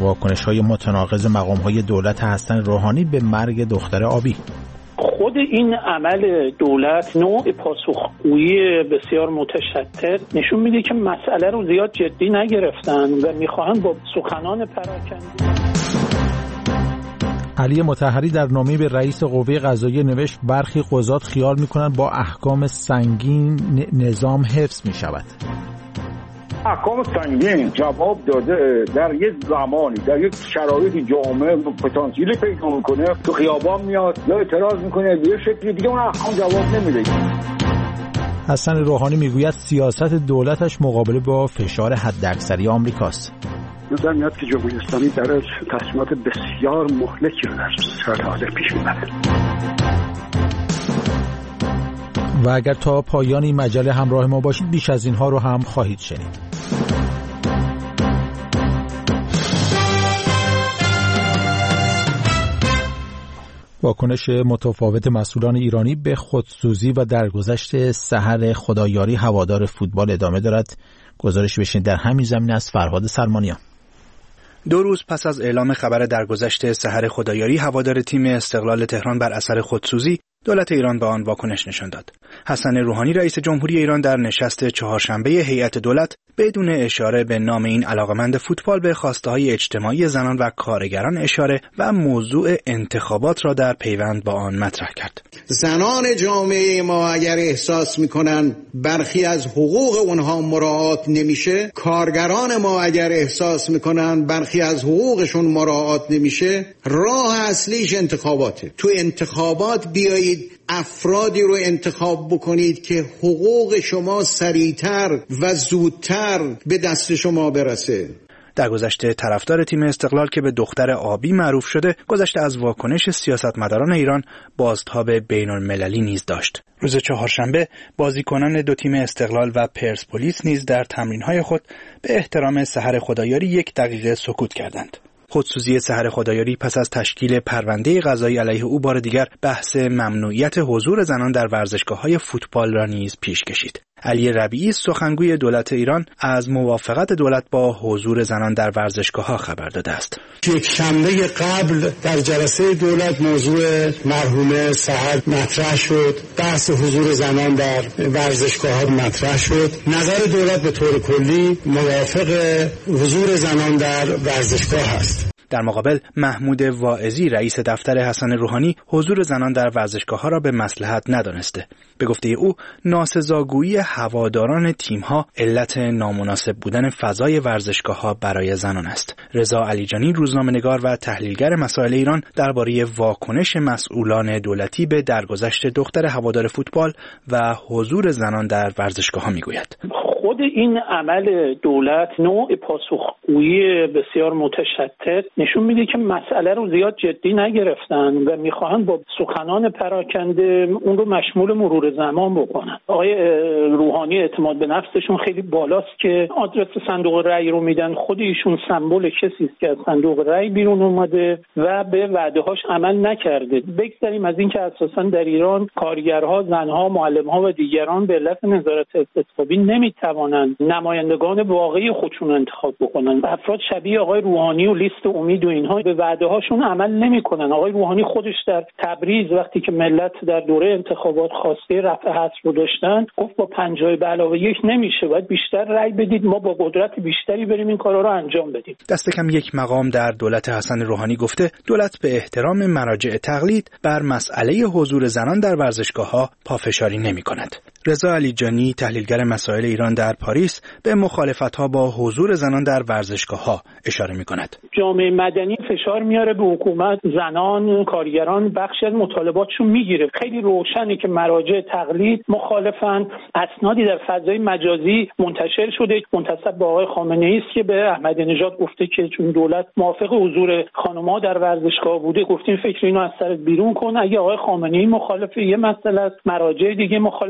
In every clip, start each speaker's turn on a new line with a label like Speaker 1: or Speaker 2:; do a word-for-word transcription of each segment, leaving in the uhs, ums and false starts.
Speaker 1: واکنش‌های متناقض مقام‌های دولت حسن روحانی به مرگ دختر آبی.
Speaker 2: خود این عمل دولت نوع پاسخگویی بسیار متشدد نشون میده که مسئله رو زیاد جدی نگرفتن و میخواهن با سخنان پراکنده.
Speaker 1: علی مطهری در نامه به رئیس قوه قضاییه نوشت برخی قضات خیال میکنن با احکام سنگین نظام حفظ میشود.
Speaker 3: احکام سنگین جواب داده در یک زمانی در یک شرایطی جامعه پتانسیلی پیدا میکنه تو خیابان میاد یا اعتراض میکنه به شکلی دیگه اون احکام جواب نمیده.
Speaker 1: حسن روحانی میگوید سیاست دولتش مقابله با فشار حداکثری آمریکاست.
Speaker 4: نظر میاد که جمهوری اسلامی در تصمیمات بسیار مهلکی رو در صورت حاضر پیش میبره.
Speaker 1: و اگر تا پایان این مجله همراه ما باشید بیش از اینها رو هم خواهید شنید. واکنش متفاوت مسئولان ایرانی به خودسوزی و درگذشت سحر خدایاری هوادار فوتبال ادامه دارد. گزارشی بشنید در همین زمینه از فرهاد سلمانیان.
Speaker 5: دو روز پس از اعلام خبر درگذشت سحر خدایاری هوادار تیم استقلال تهران بر اثر خودسوزی، دولت ایران به آن واکنش نشان داد. حسن روحانی رئیس جمهوری ایران در نشست چهارشنبه هیئت دولت بدون اشاره به نام این علاقمند فوتبال به خواسته‌های اجتماعی زنان و کارگران اشاره و موضوع انتخابات را در پیوند با آن مطرح کرد.
Speaker 6: زنان جامعه ما اگر احساس می‌کنند برخی از حقوق اونها مراعات نمیشه، کارگران ما اگر احساس می‌کنند برخی از حقوقشون مراعات نمیشه، راه اصلیش انتخاباته. تو انتخابات بیایید افرادی رو انتخاب بکنید که حقوق شما سریعتر و زودتر به دست شما برسه.
Speaker 5: در گذشته طرفدار تیم استقلال که به دختر آبی معروف شده، گذشته از واکنش سیاستمداران ایران بازتاب بین‌المللی نیز داشت. روز چهارشنبه بازیکنان دو تیم استقلال و پرسپولیس نیز در تمرین‌های خود به احترام سحر خدایاری یک دقیقه سکوت کردند. خودسوزی سحر خدایاری پس از تشکیل پرونده قضایی علیه او بار دیگر بحث ممنوعیت حضور زنان در ورزشگاه‌های فوتبال را نیز پیش کشید. علی ربیعی سخنگوی دولت ایران از موافقت دولت با حضور زنان در ورزشگاه‌ها خبر داده است.
Speaker 4: یک شنبه قبل در جلسه دولت موضوع مرحومه سحر مطرح شد، بحث حضور زنان در ورزشگاه‌ها مطرح شد. نظر دولت به طور کلی موافق حضور زنان در ورزشگاه است.
Speaker 5: در مقابل محمود واعظی رئیس دفتر حسن روحانی حضور زنان در ورزشگاه‌ها را به مصلحت ندانسته. به گفته او ناسزاگویی هواداران تیم‌ها علت نامناسب بودن فضای ورزشگاه‌ها برای زنان است. رضا علیجانی روزنامه‌نگار و تحلیلگر مسائل ایران درباره واکنش مسئولان دولتی به درگذشت دختر هوادار فوتبال و حضور زنان در ورزشگاه‌ها میگوید.
Speaker 2: خود این عمل دولت نوع پاسخگویی بسیار متشدد نشون میده که مسئله رو زیاد جدی نگرفتن و میخواهن با سخنان پراکنده اون رو مشمول مرور زمان بکنن. آقای روحانی اعتماد به نفسشون خیلی بالاست که آدرس صندوق رأی رو میدن. خود ایشون سمبل کسی است که از صندوق رأی بیرون اومده و به وعده‌هاش عمل نکرده. بگذاریم از اینکه اساساً در ایران کارگرها، زنها، معلم‌ها و دیگران به علت نظارت استثبابی نمیتوانند نمایندگان واقعی خودشون انتخاب بکنن. افراد شبیه آقای روحانی و لیست امید و اینها به وعده‌هاشون عمل نمی‌کنن. آقای روحانی خودش در تبریز وقتی که ملت در دوره انتخابات خواسته رفع حصر رو داشتن گفت با پنجاه به علاوه یک نمیشه، باید بیشتر رأی بدید، ما با قدرت بیشتری بریم این کارا رو انجام بدیم.
Speaker 5: دست کم یک مقام در دولت حسن روحانی گفته دولت به احترام مراجع تقلید بر مسئله حضور زنان در ورزشگاه‌ها پافشاری نمی‌کند. رضا علیجانی تحلیلگر مسائل ایران در پاریس به مخالفت‌ها با حضور زنان در ورزشگاه‌ها اشاره می‌کند.
Speaker 2: جامعه مدنی فشار میاره به حکومت، زنان، کارگران بخشی از مطالباتشون میگیره. خیلی روشنه که مراجع تقلید مخالفن. اسنادی در فضای مجازی منتشر شده منتسب به آقای خامنه‌ای است که به احمدی نژاد گفته که چون دولت موافق حضور خانم‌ها در ورزشگاه بوده گفتین فکر اینو از سرت بیرون کن. اگه آقای خامنه‌ای مخالف یه مسئله است، مراجع دیگه مخالفن یه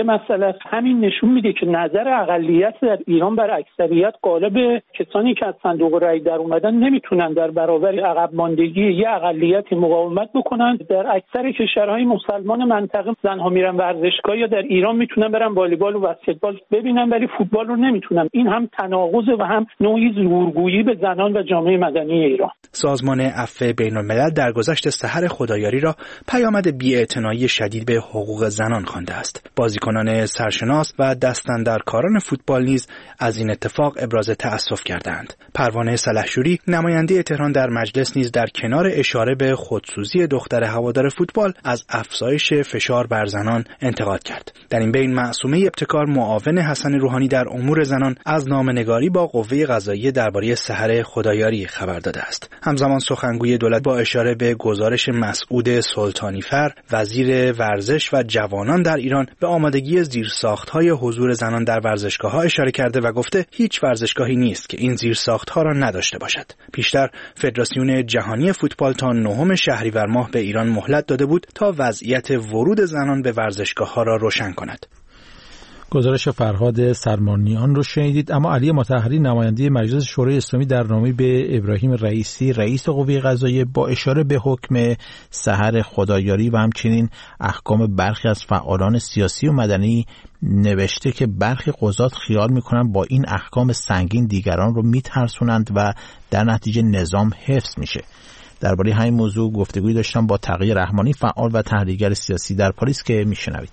Speaker 2: مسئله است. همین نشون میده که نظر اقلیت در ایران بر اکثریت غالب کسانی که از صندوق رای در اومدن نمیتونن در برابر عقب ماندگی یه اقلیتی مقاومت بکنن. در اکثر کشورهای مسلمان منطقه زنها میرن ورزشگاه یا در ایران میتونن برن والیبال و بسکتبال ببینن ولی فوتبال رو نمیتونن. این هم تناقض و هم نوعی زورگویی به زنان و جامعه مدنی ایران.
Speaker 5: سازمان عفو بین‌الملل در گذشت سحر خدایاری را پیامد بی‌اعتنایی شدید به حقوق زنان خوانده است. بازیکنان سرشناس و دستاندرکاران فوتبال نیز از این اتفاق ابراز تأسف کردند. پروانه سلحشوری نماینده تهران در مجلس نیز در کنار اشاره به خودسوزی دختر هوادار فوتبال از افزایش فشار بر زنان انتقاد کرد. در این بین معصومه ابتکار معاون حسن روحانی در امور زنان از نامه‌نگاری با قوه قضاییه درباره سحر خدایاری خبر داده است. همزمان سخنگوی دولت با اشاره به گزارش مسعود سلطانیفر وزیر ورزش و جوانان در ایران به آمادگی زیرساخت‌های حضور زنان در ورزشگاه‌ها اشاره کرده و گفته هیچ ورزشگاهی نیست که این زیرساخت‌ها را نداشته باشد. پیشتر فدراسیون جهانی فوتبال تا نهم شهریور ماه به ایران مهلت داده بود تا وضعیت ورود زنان به ورزشگاه‌ها را روشن کند.
Speaker 1: گزارش فرهاد سرمانیان رو شنیدید. اما علی مطهری نماینده مجلس شورای اسلامی در نامه‌ای به ابراهیم رئیسی رئیس قوه قضاییه با اشاره به حکم سحر خدایاری و همچنین احکام برخی از فعالان سیاسی و مدنی نوشته که برخی قضات خیال میکنن با این احکام سنگین دیگران رو میترسونند و در نتیجه نظام حفظ میشه. درباره همین موضوع گفتگوی داشتم با تقی رحمانی فعال و تحلیلگر سیاسی در پاریس که میشنوید.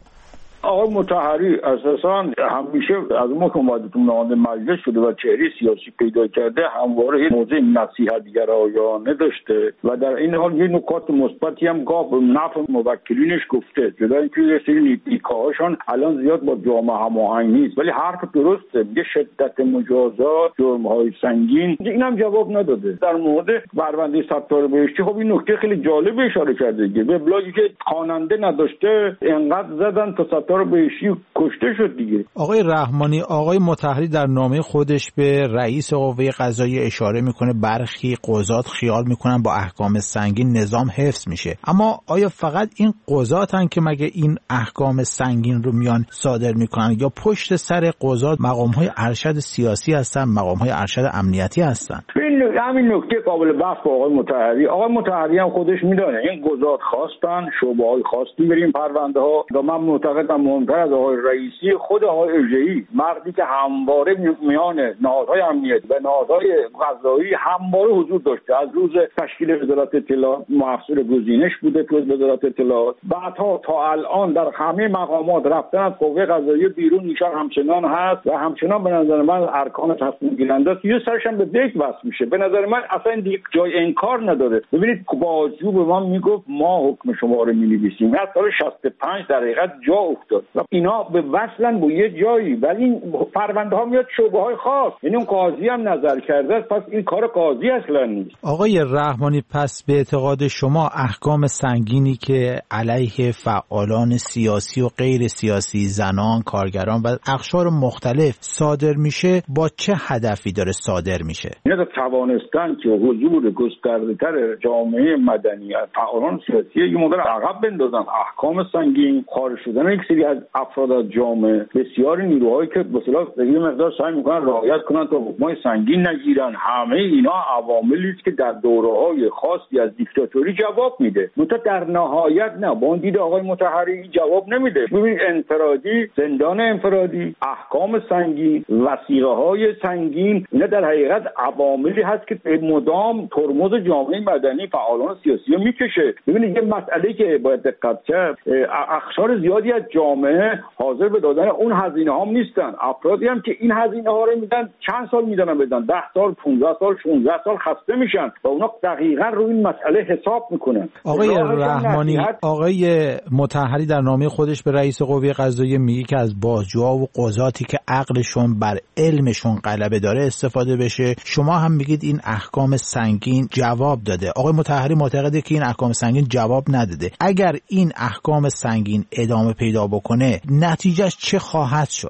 Speaker 3: آقای مطهری اساساً همیشه از ما که اومدتون نماینده مجلس شده و چهره سیاسی پیدا کرده همواره موضع نصیحت‌گرایانه داشته و در این حال یه نکات مثبتی هم گفت نفع موکلینش گفته جدا اینکه یه سری نیکاهاشون الان زیاد با جامعه هماهنگ نیست ولی حرف درسته. میگه شدت مجازات جرم‌های سنگین اینم جواب نداده. در مورد پرونده ستار بهشتی خب این نکته خیلی جالب اشاره کرده دیگه به بلاگی که خواننده نداشته انقدر زدن تا ستار بهشتی کشته شد دیگه.
Speaker 1: آقای رحمانی، آقای مطهری در نامه خودش به رئیس قوه قضاییه اشاره میکنه برخی قضات خیال میکنن با احکام سنگین نظام حفظ میشه. اما آیا فقط این قضاتن که مگه این احکام سنگین رو میان صادر میکنن یا پشت سر قضات مقامهای ارشد سیاسی هستن، مقامهای ارشد امنیتی هستن؟
Speaker 3: همین نکته قابل بحث با آقای مطهری. آقای مطهری هم خودش میدونه این قضات خواستن شعبه‌های خاصی بریم پرونده ها و من معتقدم مهمتر از آقای رئیسی خود آقای اژه‌ای مردی که همواره میان نهادهای امنیتی و نهادهای قضایی همواره حضور داشته از روز تشکیل وزارت اطلاعات محصول گزینش بوده تو وزارت اطلاعات بعدها تا الان در همه مقامات رفتن از قوه قضاییه بیرون ایشان همچنان هست و همچنان به نظر من ارکان تصمیم گیرنده است. یه سرش هم به دک وصل میشه. به نظر من اصلا دیگه جای انکار نداره. ببینید بازجو به من میگفت ما حکم شما رو می‌نویسیم. از سال شصت و پنج در حقیقت جا افتاد. اینا به وصلن با یه جایی ولی این پرونده ها میاد شعبه های خاص یعنی اون قاضی هم نظر کرده است پس این کار قاضی اصلا نیست.
Speaker 1: آقای رحمانی پس به اعتقاد شما احکام سنگینی که علیه فعالان سیاسی و غیر سیاسی زنان کارگران و اقشار مختلف صادر میشه با چه هدفی داره صادر میشه؟
Speaker 3: اینا توانستن که حضور گسترده‌تر جامعه مدنی از فعالان سیاسی یه مقدار عقب بندازن. احکام سنگین خارج شدن یک سری از افراد از جامعه بسیار نیروهایی که به اصطلاح یه مقدار سعی میکنن رعایت کنن تا حکمای سنگین نگیرن. همه اینا عواملی است که در دوره‌های خاصی از دیکتاتوری جواب میده. منتها در نهایت نه با اون دید آقای مطهری جواب نمیده. ببین انفرادی زندان انفرادی احکام سنگین وثیقه‌های سنگین اینا در حقیقت عواملی هست که مدام ترمز جامعه مدنی فعالان سیاسی رو میکشه. ببینید یه مسئله که باید دقت کرد اقشار زیادی از جامعه حاضر به دادن اون هزینه ها نیستن. افرادی هم که این هزینه ها رو میدن چند سال میدن بدن ده سال پانزده سال شانزده سال خسته میشن و اونا دقیقاً روی این مسئله حساب میکنن.
Speaker 1: آقای رحمانی آقای مطهری در نامه خودش به رئیس قوه قضاییه میگه که از بازجوها و قضاتی که عقلشون بر علمشون غلبه داره استفاده بشه. شما هم میگید این احکام سنگین جواب داده. آقای مطهری معتقده که این احکام سنگین جواب نداده. اگر این احکام سنگین ادامه پیدا بکنه نتیجهش چه خواهد شد؟
Speaker 3: ببین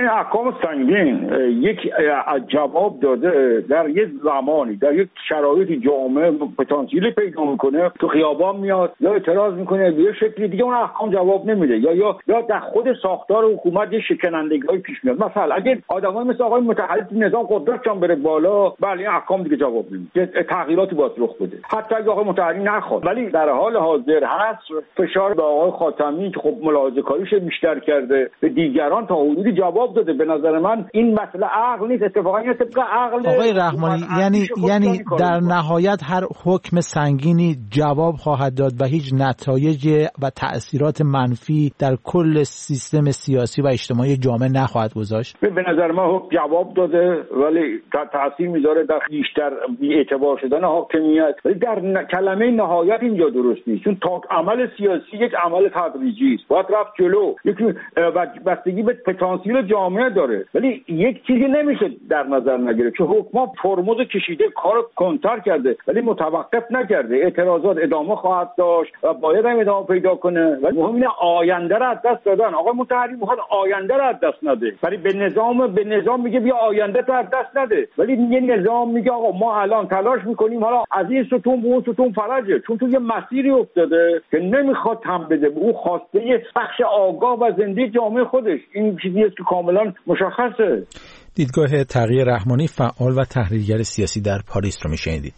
Speaker 3: این احکام سنگین یک جواب داده در یک زمانی در یک شرایطی جامعه پتانسیلی پیدا میکنه، تو خیابان میاد یا اعتراض میکنه به شکلی دیگه، اون احکام جواب نمیده یا یا یا در خود ساختار حکومت یه شکنندگی پیش میاد. مثلا اگه آدمای مثل آقای متحد نظام قدرتشون بره بالا، بله احکام دیگه جواب نمیده، تغییراتی باید رخ بده، حتی اگه آقای متحد نخواد. ولی در حال حاضر هست فشار به آقای خاتمی که خب ملاحظه کاریش بیشتر کرده، به دیگران تا حدودی جواب داده. به نظر من این مسئله عقل نیست، اتفاقا این طبق عقل
Speaker 1: آقای رحمانی. یعنی یعنی در نهایت هر حکم سنگینی جواب خواهد داد و هیچ نتایج و تأثیرات منفی در کل سیستم سیاسی و اجتماعی جامعه نخواهد گذاشت.
Speaker 3: به نظر من حکم جواب داده ولی تأثیر میذاره در بیشتر بی‌اعتبار شدن حاکمیت. ولی در کلمه نهایت اینجا درست نیست، چون تا عمل سیاسی یک عمل تدریجی است، باید رفت جلو، یکی بستگی به پتانسیل جامعه داره. ولی یک چیزی نمیشه در نظر نگیره که حکومت ترمز کشیده، کار کنتر کرده ولی متوقف نکرده، اعتراضات ادامه خواهد داشت و باید هم ادامه پیدا کنه. ولی مهم اینه آینده را از دست دادن. آقای مطهری میخواد آینده را از دست نده، ولی به نظام به نظام میگه بیا آینده تو از دست نده، ولی یه نظام میگه آقا ما الان تلاش میکنیم حالا از این ستون به اون ستون فرجه، چون تو یه مسیری افتاده که نمیخواد تم بده به اون خواسته بخش آگاه و زنده جامعه خودش. این چیزی است که کاملا مشخصه.
Speaker 1: دیدگاه تقی رحمانی، فعال و تحلیلگر سیاسی در پاریس رو میشنیدید.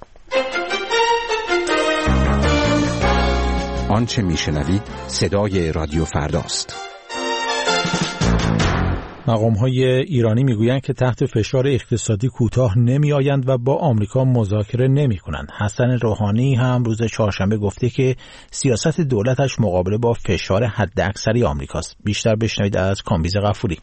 Speaker 7: آنچه میشنوید صدای رادیو فرداست.
Speaker 1: مقام‌های ایرانی میگویند که تحت فشار اقتصادی کوتاه نمی‌آیند و با آمریکا مذاکره نمی‌کنند. حسن روحانی هم روز چهارشنبه گفته که سیاست دولتش مقابله با فشار حداکثری آمریکاست. بیشتر بشنوید از کامبیز غفوری.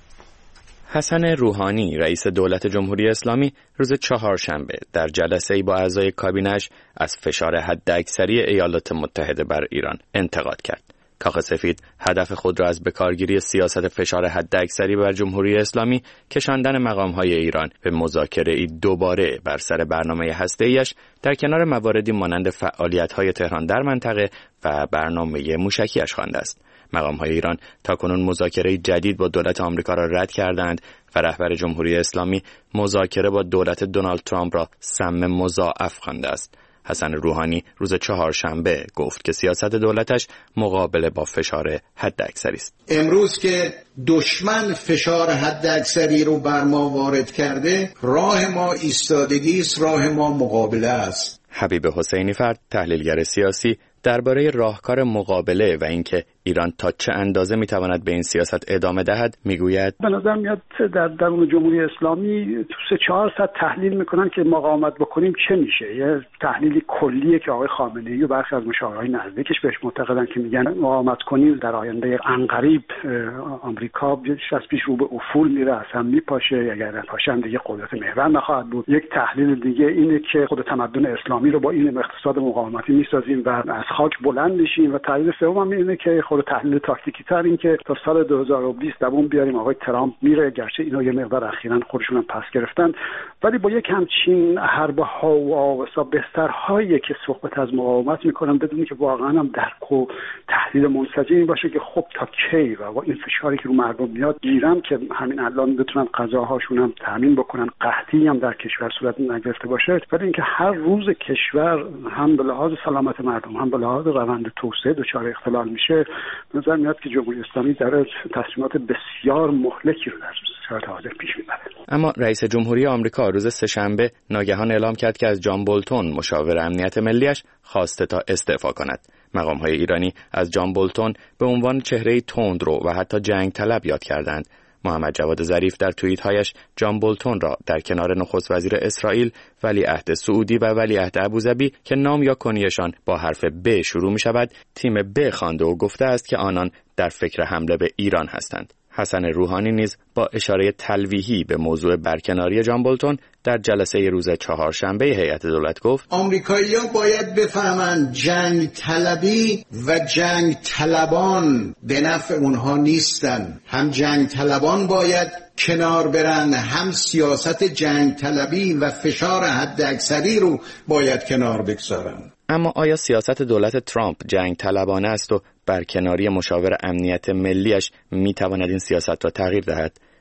Speaker 8: حسن روحانی رئیس دولت جمهوری اسلامی روز چهارشنبه در جلسه‌ای با اعضای کابینه‌اش از فشار حداکثری ایالات متحده بر ایران انتقاد کرد. کاخ سفید هدف خود را از بکارگیری سیاست فشار حداکثری بر جمهوری اسلامی کشاندن مقام‌های ایران به مذاکره دوباره بر سر برنامه هسته‌ایش در کنار مواردی مانند فعالیت‌های تهران در منطقه و برنامه موشکی‌اش خوانده است. مقام‌های ایران تاکنون مذاکره جدید با دولت آمریکا را رد کردند و رهبر جمهوری اسلامی مذاکره با دولت دونالد ترامپ را سم مضاعف خوانده است. حسن روحانی روز چهارشنبه گفت که سیاست دولتش مقابله با فشار حداکثری است.
Speaker 6: امروز که دشمن فشار حداکثری رو بر ما وارد کرده، راه ما ایستادگی است، راه ما مقابله است.
Speaker 8: حبیب حسینی فرد، تحلیلگر سیاسی، درباره راهکار مقابله و اینکه ایران تا چه اندازه میتواند به این سیاست ادامه دهد میگوید
Speaker 9: به نظر میاد در درون جمهوری اسلامی تو سه چهار ساعت تحلیل میکنن که مقاومت بکنیم چه میشه. یه تحلیلی کلیه که آقای خامنه‌ای و برخی از مشاورهای نزدیکش بهش معتقدن که میگن مقاومت کنیم در آینده عنقریب آمریکا بیش از پیش رو به افول میره، اصلا میپاشه، اگر نپاشه هم دیگه قدرت محور نخواهد بود. یک تحلیل دیگه اینه که خود تمدن اسلامی رو با این اقتصاد مقاومتی میسازیم و از خاک بلند میشیم. و تحلیل سوم هم اینه که خود تحلیل تاکتیکی تر این که تا سال دو هزار و بیست دوام بیاریم آقای ترامپ میره، گرچه اینا یه مقدار اخیراً خودشون هم پس گرفتن، ولی با یک همچین حرب ها و آوسا بسترهایی که صحبت از مقاومت میکنن بدون که واقعا هم درک و تحلیل منسجمی باشه که خب تا کی و با این فشاری که رو مردم میاد گیرم که همین الان بتونن غذاهاشون هم تامین بکنن، قحطی هم در کشور صورت نگرفته باشه، ولی اینکه هر روز کشور هم به لحاظ سلامت مردم هم به لحاظ روند توسعه دچار اختلال میشه، نظر میاد که جمهوری اسلامی در تصمیمات بسیار مهلکی رو در صورت حاضر پیش میبره.
Speaker 8: اما رئیس جمهوری آمریکا روز سه‌شنبه ناگهان اعلام کرد که از جان بولتون مشاور امنیت ملیش خواسته تا استعفا کند. مقام‌های ایرانی از جان بولتون به عنوان چهره‌ای تندرو و حتی جنگ طلب یاد کردند. محمد جواد ظریف در توییت‌هایش جان بولتون را در کنار نخست وزیر اسرائیل، ولیعهد سعودی و ولیعهد ابوظبی که نام یا کنیشان با حرف ب شروع می‌شود تیم ب خوانده و گفته است که آنان در فکر حمله به ایران هستند. حسن روحانی نیز با اشاره تلویحی به موضوع برکناری جان بولتون در جلسه روز چهارشنبه هیئت دولت گفت
Speaker 6: آمریکایی‌ها باید بفهمند جنگ طلبی و جنگ طلبان به نفع اونها نیستن. هم جنگ طلبان باید کنار برن، هم سیاست جنگ طلبی و فشار حداکثری رو باید کنار بگذارن.
Speaker 8: اما آیا سیاست دولت ترامپ جنگ طلبانه است و برکناری مشاور امنیت ملیش میتواند این سیاست را تغییر دهد؟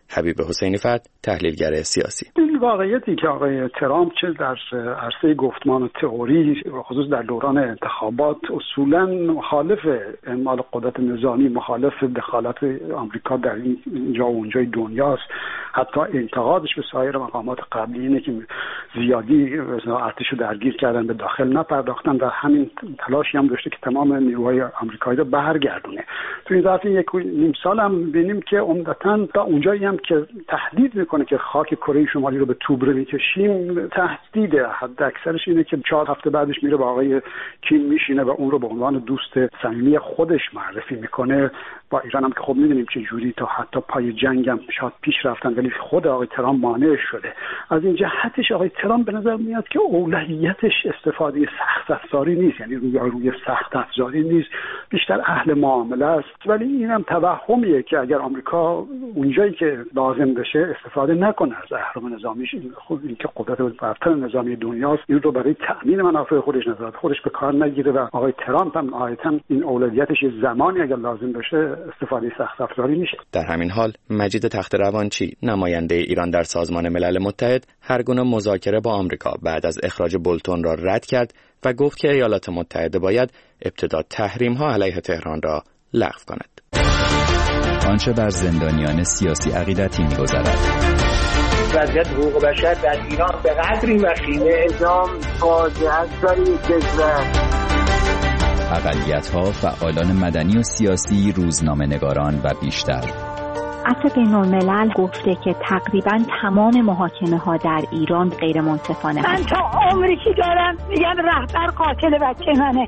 Speaker 8: حبیب حسینی فرد، تحلیلگر سیاسی:
Speaker 9: این واقعیتی که آقای ترامپ چه در عرصه گفتمان و تئوری خصوص در دوران انتخابات اصولاً مخالف اعمال قدرت نظامی، مخالف دخالت آمریکا در این جا و اونجای دنیاست. حتی انتقادش به سایر مقامات قبلی اینه که زیادی ارتش رو درگیر کردن، به داخل نپرداختن و همین تلاشی هم داشته که تمام نیروهای آمریکایی رو برگردونه. تو این ظرف یک نیم سال هم ببینیم که عمدتاً تا اونجایی هم که تهدید میکنه که خاک کره شمالی رو به توبره میکشیم، تهدید حد اکثرش اینه که چهار هفته بعدش میره با آقای کیم میشینه و اون رو به عنوان دوست صمیمی خودش معرفی میکنه. با ایران هم که خب میدونیم چه جوری تا حتی پای جنگ هم شاید پیش رفتن، ولی خود آقای ترامپ مانع شده. از این جهتش آقای ترامپ به نظر میاد که اولویتش استفاده سخت افزاری نیست، یعنی روی روی سخت افزاری نیست، بیشتر اهل معامله است. ولی اینم توهمیه که اگر آمریکا اونجایی که لازم بشه استفاده نکنه از اهرم نظامیش، خود این که قدرت برتر نظامی دنیاست، این رو برای تأمین منافع خودش نظارت خودش به کار نگیره و آقای ترامپ هم نهایتاً این اولویتش زمانی اگر لازم بشه استفاده سخت افزاری میشه.
Speaker 8: در همین حال مجید تخت‌روانچی، نماینده ایران در سازمان ملل متحد، هر گونه مذاکره با آمریکا بعد از اخراج بولتون را رد کرد و گفت که ایالات متحده باید ابتدا تحریم‌ها علیه تهران را لغو کند.
Speaker 10: آنچه بر زندانیان سیاسی عقیدتی می‌گذرد.
Speaker 11: وضعیت حقوق بشر در ایران به قدری وخیمه، اعدام فاجعه است برای کشور.
Speaker 10: اقلیت‌ها، فعالان مدنی و سیاسی، روزنامه‌نگاران و بیشتر.
Speaker 12: عفو بین‌الملل گفته که تقریباً تمام محاکمه‌ها در ایران غیر منصفانه
Speaker 13: من تا عمری که دارم میگم رهبر قاتل بچه منه.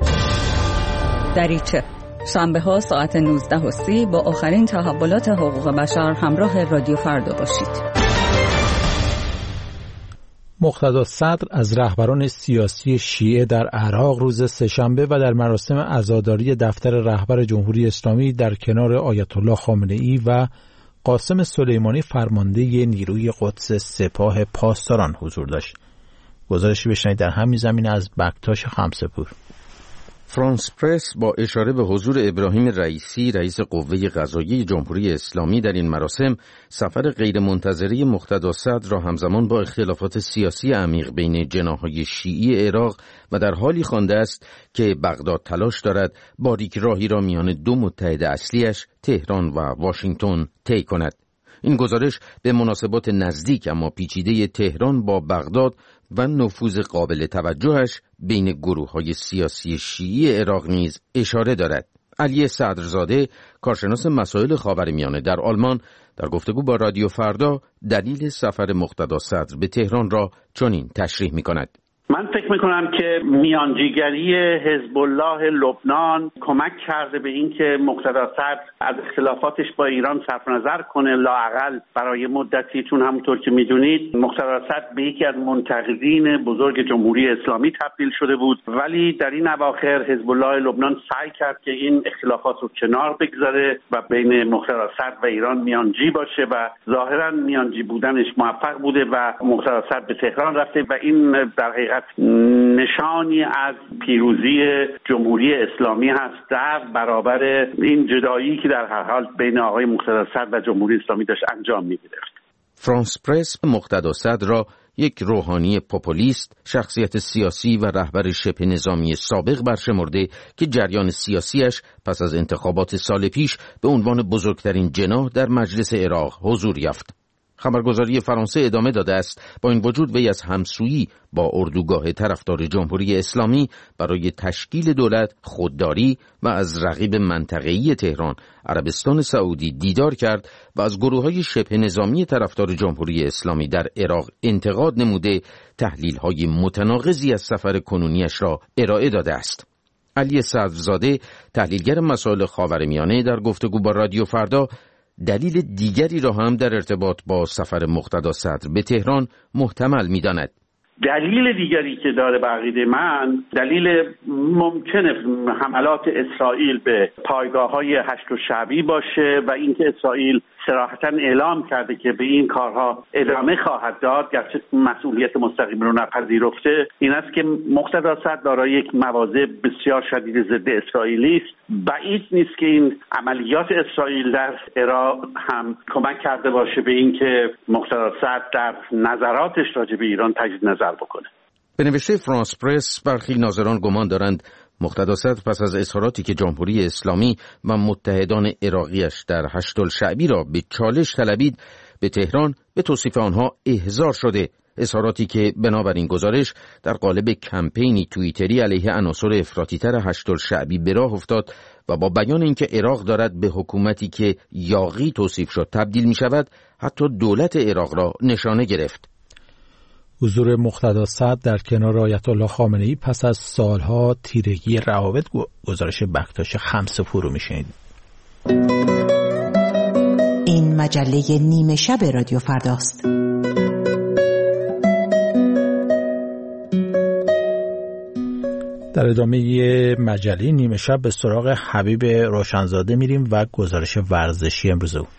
Speaker 14: دریچه شنبه‌ها ساعت نوزده و سی با آخرین تحولات حقوق بشر همراه رادیو فردا باشید.
Speaker 1: مقتدا صدر از رهبران سیاسی شیعه در عراق روز سه‌شنبه و در مراسم عزاداری دفتر رهبر جمهوری اسلامی در کنار آیت الله خامنه‌ای و قاسم سلیمانی فرمانده نیروی قدس سپاه پاسداران حضور داشت. گزارشی بشنوید در همین زمینه از بکتاش خمسه‌پور.
Speaker 15: فرانس پرس با اشاره به حضور ابراهیم رئیسی رئیس قوه قضاییه جمهوری اسلامی در این مراسم، سفر غیرمنتظره مقتدا صدر را همزمان با اختلافات سیاسی عمیق بین جناح‌های شیعی عراق و در حالی خوانده است که بغداد تلاش دارد باریک راهی را میان دو متحد اصلیش تهران و واشنگتن طی کند. این گزارش به مناسبات نزدیک اما پیچیده تهران با بغداد و نفوذ قابل توجهش بین گروه‌های سیاسی شیعی عراق نیز اشاره دارد. علی صدرزاده، کارشناس مسائل خاورمیانه در آلمان، در گفتگو با رادیو فردا دلیل سفر مقتدا صدر به تهران را چنین تشریح می‌کند.
Speaker 16: من فکر میکنم که میانجیگری حزب الله لبنان کمک کرده به این که مقتدا صدر از اختلافاتش با ایران صرف نظر کنه، لااقل برای مدتی، چون همونطور که میدونید مقتدا صدر به یکی از منتقدین بزرگ جمهوری اسلامی تبدیل شده بود، ولی در این اواخر حزب الله لبنان سعی کرد که این اختلافات رو کنار بگذاره و بین مقتدا صدر و ایران میانجی باشه و ظاهرا میانجی بودنش موفق بوده و مقتدا صدر به تهران رفته و این در حقیقت نشانی از پیروزی جمهوری اسلامی هست در برابر این جدایی که در هر حال بین آقای مقتدا صدر و جمهوری اسلامی داشت انجام می‌گرفت.
Speaker 15: فرانس پرس مقتدا صدر را یک روحانی پوپولیست، شخصیت سیاسی و رهبر شبه نظامی سابق برشمرده که جریان سیاسیش پس از انتخابات سال پیش به عنوان بزرگترین جناح در مجلس عراق حضور یافت. خبرگزاری فرانسه ادامه داده است با این وجود وی از همسویی با اردوگاه طرفدار جمهوری اسلامی برای تشکیل دولت خودداری و از رقیب منطقه‌ای تهران عربستان سعودی دیدار کرد و از گروه‌های شبه نظامی طرفدار جمهوری اسلامی در عراق انتقاد نموده تحلیل‌های متناقضی از سفر کنونیش را ارائه داده است. علی صدرزاده، تحلیلگر مسائل خاورمیانه، در گفتگو با رادیو فردا دلیل دیگری را هم در ارتباط با سفر مقتدا صدر به تهران محتمل می‌داند.
Speaker 16: دلیل دیگری که داره به عقیده من دلیل ممکنه حملات اسرائیل به پایگاه‌های هشت شعبی باشه و اینکه اسرائیل صراحتاً اعلام کرده که به این کارها ادامه خواهد داد، گرچه مسئولیت مستقیم رو نپذیرفته، این است که مقتدا صدر دارای یک مواضع بسیار شدید ضد اسرائیلی است. بعید نیست که این عملیات اسرائیل در عراق هم کمک کرده باشه به این که مقتدا صدر در نظراتش راجع به ایران تجدید نظر بکنه.
Speaker 15: به نوشته فرانس پرس، برخی ناظران گمان دارند مقتدا صدر پس از اظهاراتی که جمهوری اسلامی و متحدان عراقیش در هشت‌الشعبی را به چالش طلبید، به تهران به توصیف آنها احضار شده. اظهاراتی که بنابراین گزارش در قالب کمپینی توییتری علیه عناصر افراطی‌تر هشت‌الشعبی به راه افتاد و با بیان اینکه عراق دارد به حکومتی که یاغی توصیف شد تبدیل می شود، حتی دولت عراق را نشانه گرفت.
Speaker 1: حضور مقتدا صدر در کنار آیت الله خامنه‌ای پس از سالها تیرگی روابط، گزارش بکتاش خمسه‌پور رو میشنید.
Speaker 17: این مجله نیمه شب رادیو فرداست.
Speaker 1: در ادامه مجله نیمه شب به سراغ حبیب روشنزاده میریم و گزارش ورزشی امروز او.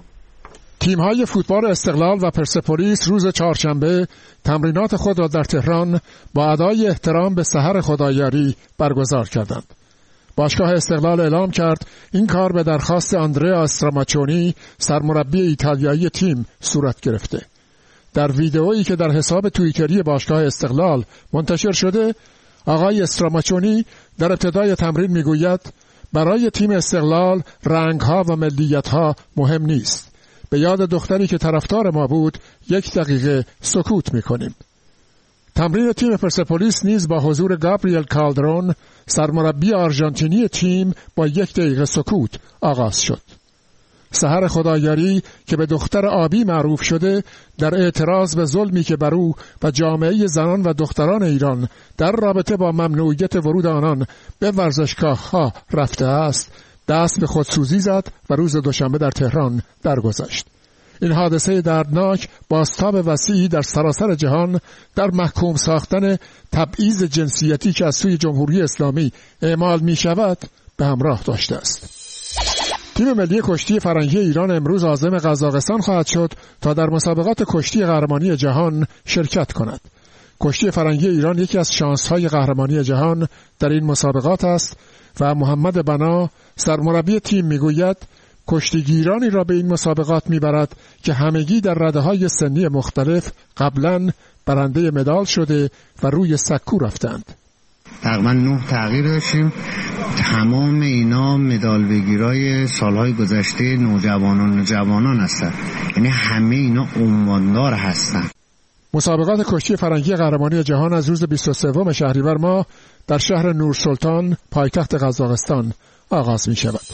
Speaker 18: تیم‌های فوتبال استقلال و پرسپولیس روز چهارشنبه تمرینات خود را در تهران با ادای احترام به سحر خدایاری برگزار کردند. باشگاه استقلال اعلام کرد این کار به درخواست آندریا استراماچونی، سرمربی ایتالیایی تیم، صورت گرفته. در ویدئویی که در حساب توییتری باشگاه استقلال منتشر شده، آقای استراماچونی در ابتدای تمرین میگوید برای تیم استقلال رنگ‌ها و ملیت‌ها مهم نیست. به یاد دختری که طرفدار ما بود یک دقیقه سکوت میکنیم. تمرین تیم پرسپولیس نیز با حضور گابریل کالدرون، سرمربی آرژانتینی تیم، با یک دقیقه سکوت آغاز شد. سحر خدایاری که به دختر آبی معروف شده، در اعتراض به ظلمی که بر او و جامعه زنان و دختران ایران در رابطه با ممنوعیت ورود آنان به ورزشگاه‌ها رفته است، دست به خودسوزی زد و روز دوشنبه در تهران درگذشت. این حادثه دردناک بازتاب وسیعی در سراسر جهان در محکوم ساختن تبعیض جنسیتی که از سوی جمهوری اسلامی اعمال می شود به همراه داشته است. تیم ملی کشتی فرنگی ایران امروز عازم قزاقستان خواهد شد تا در مسابقات کشتی قهرمانی جهان شرکت کند. کشتی فرنگی ایران یکی از شانس‌های قهرمانی جهان در این مسابقات است و محمد بنا، سرمربی تیم، میگوید کشتیگیرانی را به این مسابقات میبرد که همگی در رده‌های سنی مختلف قبلاً برنده مدال شده و روی سکو رفتند.
Speaker 19: تقریبا نه تغییر داشتیم. تمام اینا مدال بگیرای سالهای گذشته نوجوانان و جوانان هستند، یعنی همه اینا عنواندار هستند.
Speaker 18: مسابقات کشتی فرنگی قهرمانی جهان از روز بیست و سوم شهریور ماه در شهر نورسلطان پایتخت قزاقستان آغاز می شود.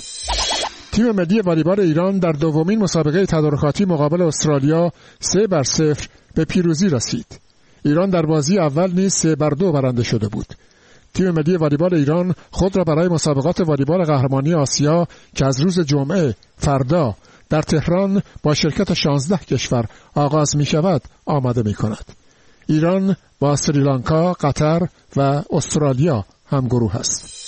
Speaker 18: تیم ملی والیبال ایران در دومین مسابقه تدارکاتی مقابل استرالیا سه بر صفر به پیروزی رسید. ایران در بازی اول نیز سه بر دو برنده شده بود. تیم ملی والیبال ایران خود را برای مسابقات والیبال قهرمانی آسیا که از روز جمعه فردا در تهران با شرکت شانزده کشور آغاز می شود آماده می کند. ایران با سریلانکا، قطر و استرالیا هم گروه است.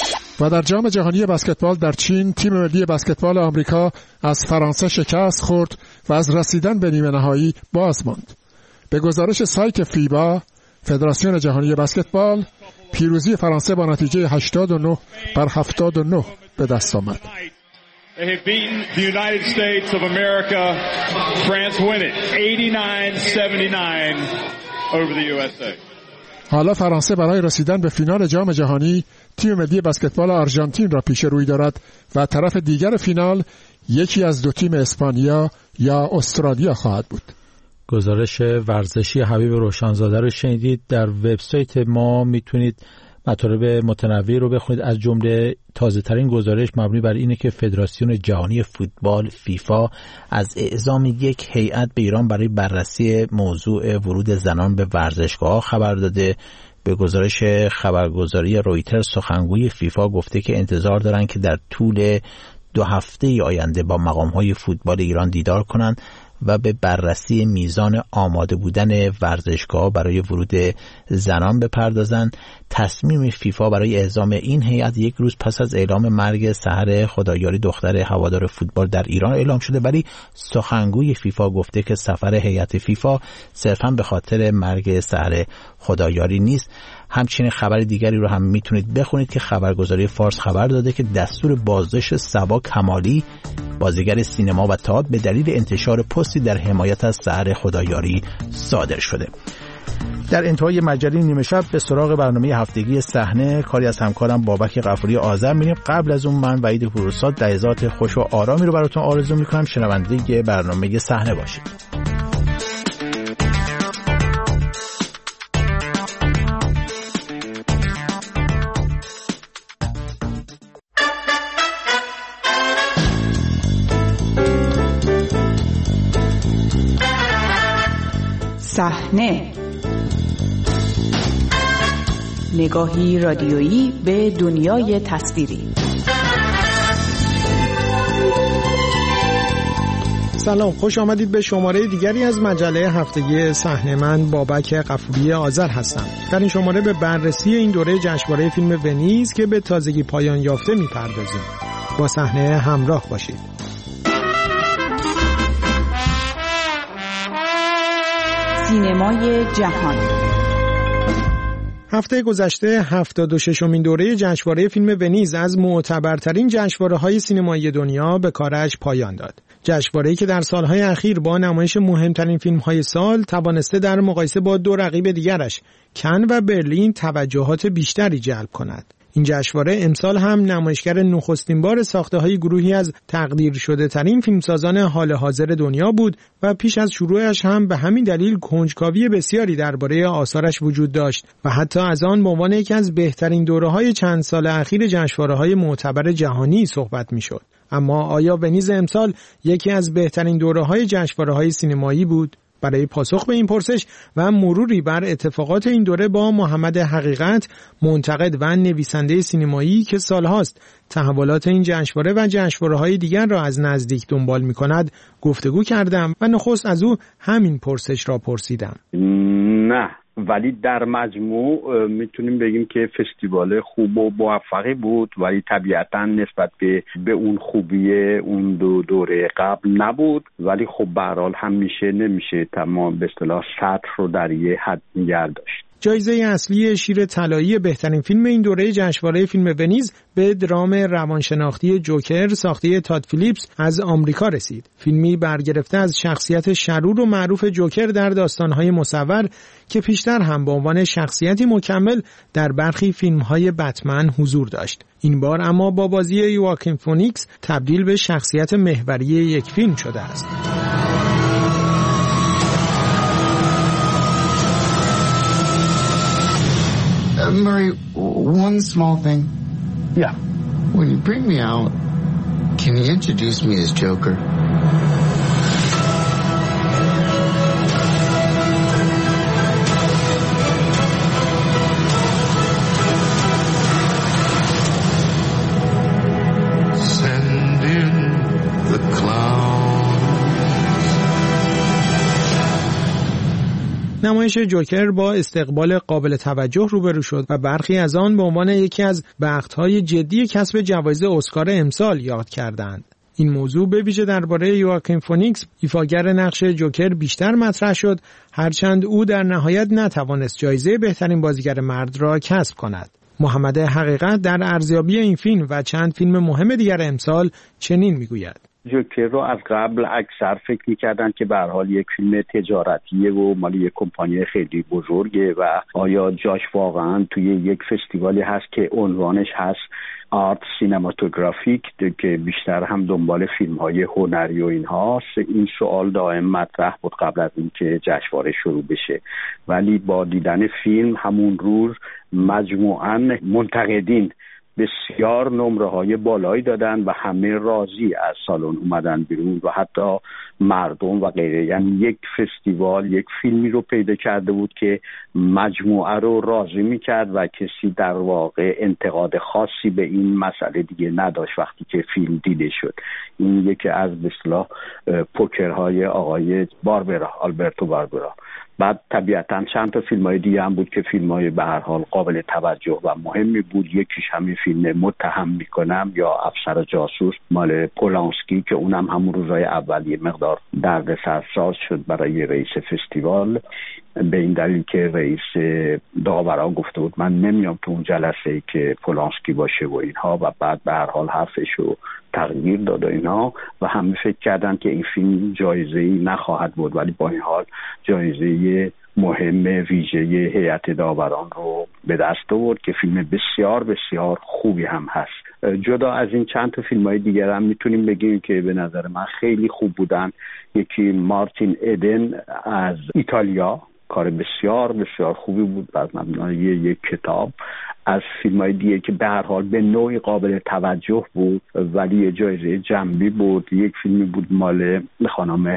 Speaker 18: و در جام جهانی بسکتبال در چین تیم ملی بسکتبال آمریکا از فرانسه شکست خورد و از رسیدن به نیمه نهایی باز ماند. به گزارش سایت فیبا، فدراسیون جهانی بسکتبال، پیروزی فرانسه با نتیجه هشتاد و نه بر هفتاد و نه به دست آمد.
Speaker 20: They have beaten the United States of America. France win it eighty-nine seventy-nine over the U S A.
Speaker 18: حالا فرانسه برای رسیدن به فینال جام جهانی تیم ملی بسکتبال آرژانتین را پیش روی دارد و طرف دیگر فینال یکی از دو تیم اسپانیا یا استرالیا خواهد بود.
Speaker 1: گزارش ورزشی حبیب روشنزاده رو شنیدید. در وبسایت ما میتونید مطالب متنوعی رو بخونید، از جمله تازه ترین گزارش مبنی بر اینه که فدراسیون جهانی فوتبال فیفا از اعزام یک هیئت به ایران برای بررسی موضوع ورود زنان به ورزشگاه خبر داده. به گزارش خبرگزاری رویترز سخنگوی فیفا گفته که انتظار دارن که در طول دو هفته آینده با مقام‌های فوتبال ایران دیدار کنند و به بررسی میزان آماده بودن ورزشگاه برای ورود زنان بپردازند. تصمیم فیفا برای اعزام این هیئت یک روز پس از اعلام مرگ سحر خدایاری دختر هوادار فوتبال در ایران اعلام شده، ولی سخنگوی فیفا گفته که سفر هیئت فیفا صرفاً به خاطر مرگ سحر خدایاری نیست. همچنین خبر دیگری رو هم میتونید بخونید که خبرگزاری فارس خبر داده که دستور بازداشت صبا کمالی بازیگر سینما و تئاتر به دلیل انتشار پستی در حمایت از سحر خدایاری صادر شده. در انتهای مجله نیمه شب به سراغ برنامه هفتگی صحنه، کاری از همکارم بابک غفوری آذر میریم. قبل از اون من وحید پوروساد لحظات خوش و آرامی رو براتون آرزو میکنم. شنونده برنامه صحنه باشید.
Speaker 17: صحنه، نگاهی رادیویی به دنیای تصویری.
Speaker 21: سلام، خوش آمدید به شماره دیگری از مجله هفتگی صحنه. من بابک غفوری آذر هستم. در این شماره به بررسی این دوره جشنواره فیلم ونیز که به تازگی پایان یافته می‌پردازیم. با صحنه همراه باشید.
Speaker 17: سینمای جهان.
Speaker 21: هفته گذشته هفتاد و ششمین دوره جشنواره فیلم ونیز از معتبرترین جشنواره‌های سینمایی دنیا به کارش پایان داد. جشنواره‌ای که در سالهای اخیر با نمایش مهمترین فیلم‌های سال توانسته در مقایسه با دو رقیب دیگرش کن و برلین توجهات بیشتری جلب کند. این جشنواره امسال هم نمایشگر نخستین بار ساخته‌های گروهی از تقدیر شده ترین فیلمسازان حال حاضر دنیا بود و پیش از شروعش هم به همین دلیل کنجکاوی بسیاری درباره آثارش وجود داشت و حتی از آن به عنوان یکی از بهترین دوره‌های چند سال اخیر جشنواره‌های معتبر جهانی صحبت می‌شد. اما آیا ونیز امسال یکی از بهترین دوره‌های جشنواره‌های سینمایی بود؟ برای پاسخ به این پرسش و مروری بر اتفاقات این دوره با محمد حقیقت، منتقد و نویسنده سینمایی که سالهاست تحولات این جشنواره و جشنواره‌های دیگر را از نزدیک دنبال می‌کند، گفتگو کردم و نخست از او همین پرسش را پرسیدم.
Speaker 22: نه، ولی در مجموع میتونیم بگیم که فستیوال خوب و موفقی بود، ولی طبیعتاً نسبت به به اون خوبی اون دو دوره قبل نبود. ولی خب به هر حال همیشه نمیشه تمام به اصطلاح سطح رو در یه حد نگه داشت.
Speaker 21: جایزه اصلی شیر طلایی بهترین فیلم این دوره جشنواره فیلم ونیز به درام روانشناختی جوکر ساخته تاد فیلیپس از آمریکا رسید. فیلمی برگرفته از شخصیت شرور و معروف جوکر در داستان‌های مصور که پیشتر هم به عنوان شخصیتی مکمل در برخی فیلم‌های بتمن حضور داشت. این بار اما با بازی یواکین فونیکس تبدیل به شخصیت محوری یک فیلم شده است.
Speaker 23: Uh, Murray, one small thing.
Speaker 22: Yeah.
Speaker 23: When you bring me out, can you introduce me as Joker? Send in the clown.
Speaker 21: نمایش جوکر با استقبال قابل توجه روبرو شد و برخی از آن به عنوان یکی از بخت‌های جدی کسب جوایز اسکار امسال یاد کردند. این موضوع به ویژه درباره یواکین فونیکس، ایفاگر نقش جوکر، بیشتر مطرح شد، هرچند او در نهایت نتوانست جایزه بهترین بازیگر مرد را کسب کند. محمد حقیقت در ارزیابی این فیلم و چند فیلم مهم دیگر امسال چنین میگوید:
Speaker 22: جوکر رو از قبل اکثر فکر میکردن که به هر حال یک فیلم تجارتیه و مال یک کمپانی خیلی بزرگه و آیا جاش واقعا توی یک فستیوالی هست که عنوانش هست آرت سینماتوگرافیک که بیشتر هم دنبال فیلم های هنری و این هاست. این سوال دائم مطرح بود قبل از اینکه جشنواره شروع بشه، ولی با دیدن فیلم همون روز مجموعاً منتقدین بسیار نمره های بالایی دادن و همه راضی از سالن اومدن بیرون و حتی مردم و غیره. یعنی یک فستیوال یک فیلمی رو پیدا کرده بود که مجموعه رو راضی میکرد و کسی در واقع انتقاد خاصی به این مسئله دیگه نداشت وقتی که فیلم دیده شد. این یکی از به اصطلاح پوکرهای آقای باربرا، آلبرتو باربرا. بعد طبیعتاً چند تا فیلم‌های دیگه هم بود که فیلم‌های به هر حال قابل توجه و مهمی بود. یکیش همین فیلم متهم میکنم یا افسر جاسوس مال پولانسکی که اونم همون روزهای اولیه مقدار دردسرساز شد برای رئیس فستیوال، به این دلیل که رئیس داوران گفته بود من نمیام تو اون جلسه‌ای که پولانسکی باشه و اینها، و بعد به هر حال حرفشو تغییر داد و اینا و همه فکر کردن که این فیلم جایزه‌ای نخواهد بود، ولی با این حال جایزه مهم ویژه هیئت داوران رو به دست آورد که فیلم بسیار بسیار خوبی هم هست. جدا از این چند تا فیلم‌های دیگر هم میتونیم بگیم که به نظر من خیلی خوب بودن. یکی مارتین ایدن از ایتالیا، کار بسیار بسیار خوبی بود از مبنای یک کتاب. از فیلم‌های دیگه که به هر حال به نوعی قابل توجه بود ولی جایزه جنبی بود، یک فیلمی بود مال خانم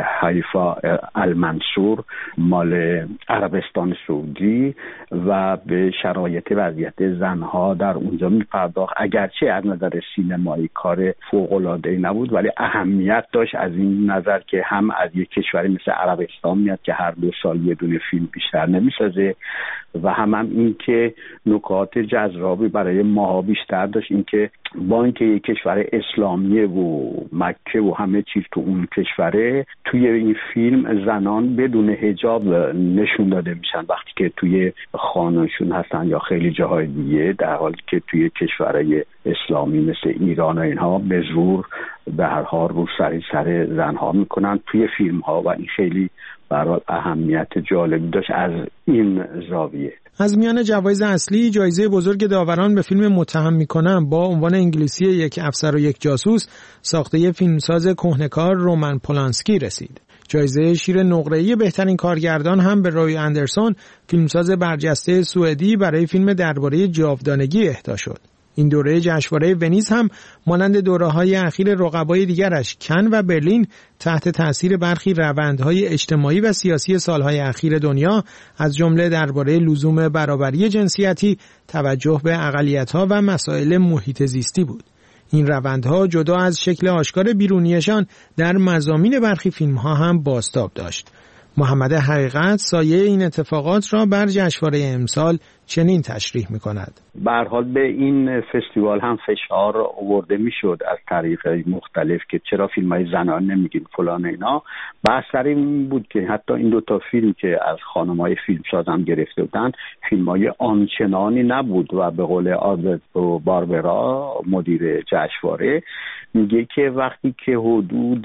Speaker 22: حیفا المنصور مال عربستان سعودی و به شرایط وضعیت زنها در اونجا می‌پرداخت. اگرچه از نظر سینمایی کار فوق‌العاده‌ای نبود ولی اهمیت داشت از این نظر که هم از یک کشوری مثل عربستان میاد که هر دو سال یه دونه فیلم بیشتر نمی‌سازه و هم هم این که نکات جذابی برای ماها بیشتر داشت، این که با اینکه یک کشور اسلامیه و مکه و همه چیز تو اون کشوره، توی این فیلم زنان بدون حجاب نشون داده میشن وقتی که توی خانه‌شون هستن یا خیلی جاهای دیگه، در حالی که توی کشورهای اسلامی مثل ایران و اینها به زور به هر حال رو سری سر زنها میکنن توی فیلم ها و این خیلی برای اهمیت جالبی داشت از این زاویه.
Speaker 21: از میان جوایز اصلی جایزه بزرگ داوران به فیلم متهم میکنم با عنوان انگلیسی یک افسر و یک جاسوس ساخته فیلمساز کهنه‌کار رومن پولانسکی رسید. جایزه شیر نقره‌ای بهترین کارگردان هم به روی اندرسون فیلمساز برجسته سوئدی برای فیلم درباره جاودانگی اهدا شد. این دوره جشنواره ونیز هم مانند دوره‌های اخیر رقبای دیگرش کن و برلین تحت تأثیر برخی روندهای اجتماعی و سیاسی سالهای اخیر دنیا از جمله درباره لزوم برابری جنسیتی، توجه به اقلیت‌ها و مسائل محیط زیستی بود. این روندها جدا از شکل آشکار بیرونیشان در مضامین برخی فیلم‌ها هم بازتاب داشت. محمد حقیقت سایه این اتفاقات را بر جشنواره امسال چنین تشریح می‌کند.
Speaker 22: به هر حال به این فستیوال هم فشار آورده میشد از طریق‌های مختلف که چرا فیلم‌های زنان نمیگین فلان اینا. بحث سر این بود که حتی این دو تا فیلم که از خانم‌های فیلمساز هم گرفته بودن فیلم‌های آنچنانی نبود و به قول آلبرتو باربرا مدیر جشنواره میگه که وقتی که حدود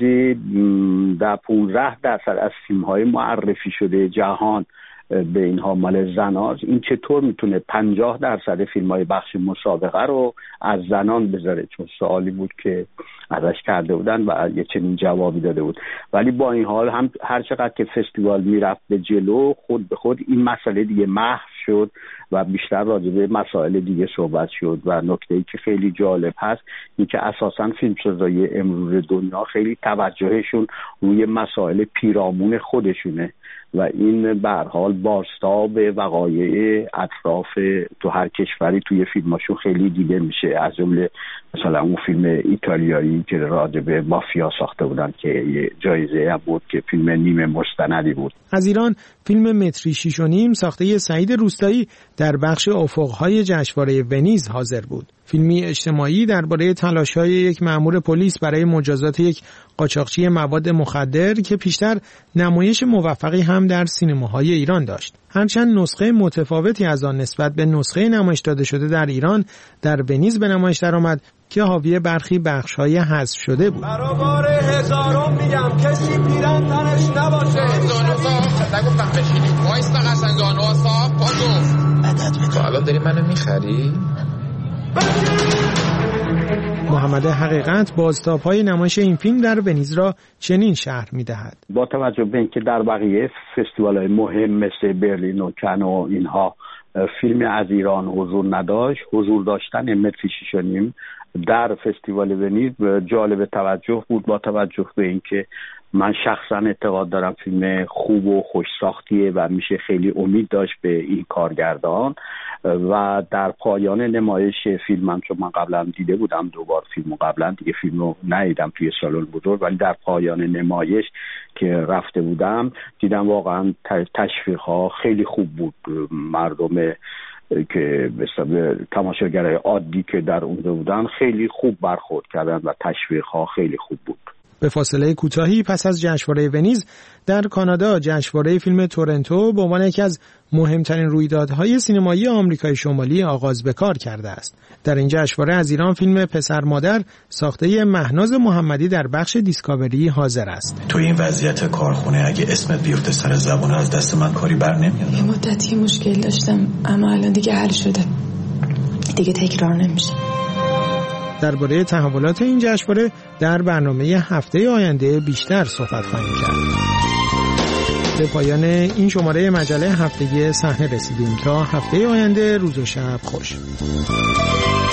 Speaker 22: در پانزده درصد از فیلم‌های معرفی شده جهان به اینها مال زناست، این چطور میتونه پنجاه درصد فیلم‌های بخش مسابقه رو از زنان بذاره؟ چون سوالی بود که ازش کرده بودن و یه چنین جوابی داده بود. ولی با این حال هم هر چقدر که فستیوال میرفت به جلو خود به خود این مسئله دیگه محو شد و بیشتر راجع به مسائل دیگه صحبت شد و نکته‌ای که خیلی جالب هست این که اساساً فیلمسازای امروز دنیا خیلی توجهشون روی مسائل پیرامون خودشونه و این به هر حال بازتاب وقایع اطراف تو هر کشوری توی فیلماشون خیلی دیده میشه. از جمله مثلا اون فیلم ایتالیایی که راجع به مافیا ساخته بودن که یه جایزه هم بود که فیلم نیمه مستندی بود.
Speaker 21: از ایران فیلم متری شیش و نیم ساخته سعید روستایی در بخش افق‌های جشنواره ونیز حاضر بود. فیلمی اجتماعی درباره تلاش‌های یک مأمور پلیس برای مجازات یک قاچاقچی مواد مخدر که پیشتر نمایش موفقی هم در سینماهای ایران داشت. هرچند نسخه متفاوتی از آن نسبت به نسخه نمایش داده شده در ایران در ونیز به نمایش درآمد که حاوی برخی بخش‌های حذف شده بود.
Speaker 2: برای بار هزارم میگم کسی پیرن تنش نباشه. زانو صاف نگفتم بشینی. وایستا قشنگ زانو صاف پاشو. مدد می‌کنم. الان داری منو می‌خری؟
Speaker 21: محمد حقیقت بازتاب‌های نمایش این فیلم در ونیز را چنین شرح می‌دهد.
Speaker 22: با توجه به اینکه در بقیه فستیوال‌های مهم مثل برلین و کن و اینها فیلم از ایران حضور نداشت. حضور داشتن متری شیش و نیم در فستیوال ونیز جالب توجه بود، با توجه به اینکه من شخصا اعتقاد دارم فیلم خوب و خوش ساختیه و میشه خیلی امید داشت به این کارگردان. و در پایان نمایش فیلمم، چون من قبلا دیده بودم دوبار فیلمو، قبلا دیگه فیلمو ندیدم توی سالن بزرگ، ولی در پایان نمایش که رفته بودم دیدم واقعا تشویق‌ها خیلی خوب بود. مردم که به تماشاگرای عادی که در اونجا بودن خیلی خوب برخورد کردن و تشویق‌ها خیلی خوب بود.
Speaker 21: به فاصله کوتاهی پس از جشنواره ونیز در کانادا، جشنواره فیلم تورنتو به عنوان یکی از مهمترین رویدادهای سینمایی آمریکای شمالی آغاز به کار کرده است. در این جشنواره از ایران فیلم پسر مادر ساخته مهناز محمدی در بخش دیسکاوری حاضر است.
Speaker 3: تو این وضعیت کارخونه اگه اسمت بیفته سر زبون از دست من کاری بر نمیاد.
Speaker 4: یه مدتی مشکل داشتم اما الان دیگه حل شده. دیگه تکرار نمیشه.
Speaker 21: درباره تحولات این جشنواره در برنامه هفته آینده بیشتر صحبت خواهیم کرد. به پایان این شماره مجله هفتگی صحنه رسیدیم. تا هفته آینده روز و شب خوش.